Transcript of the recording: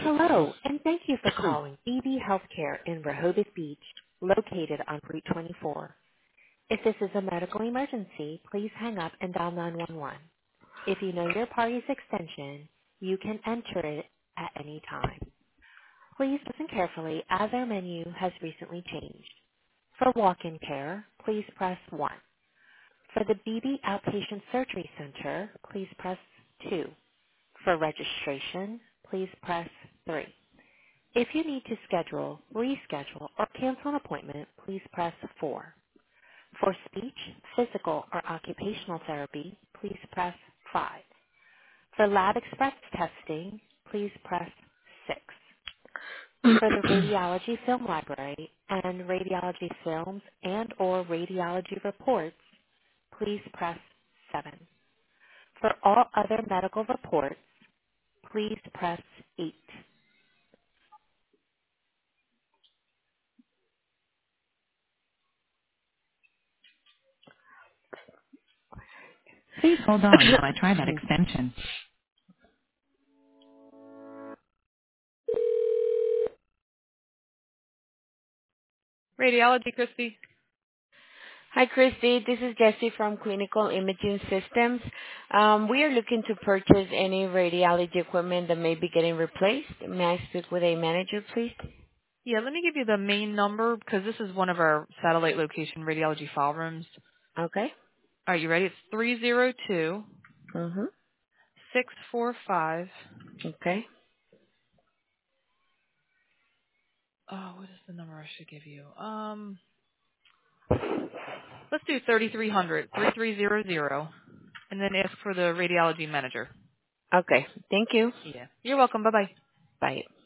Hello, and thank you for calling BB Healthcare in Rehoboth Beach, located on Route 24. If this is a medical emergency, please hang up and dial 911. If you know your party's extension, you can enter it at any time. Please listen carefully as our menu has recently changed. For walk-in care, please press 1. For the BB Outpatient Surgery Center, please press 2. For registration, please press 3. If you need to schedule, reschedule, or cancel an appointment, please press 4. For speech, physical, or occupational therapy, please press 5. For Lab Express testing, please press 6. For the radiology film library and radiology films and or radiology reports, please press 7. For all other medical reports, please press 8. Please hold on while I try that extension. Radiology, Christy. Hi, Christy. This is Jessie from Clinical Imaging Systems. We are looking to purchase any radiology equipment that may be getting replaced. May I speak with a manager, please? Yeah, let me give you the main number because this is one of our satellite location radiology file rooms. Okay. Are you ready? It's 302 Mm-hmm. 645. Okay. Oh, what is the number I should give you? Let's do 3300 and then ask for the radiology manager. Okay. Thank you. Yeah. You're welcome. Bye-bye. Bye.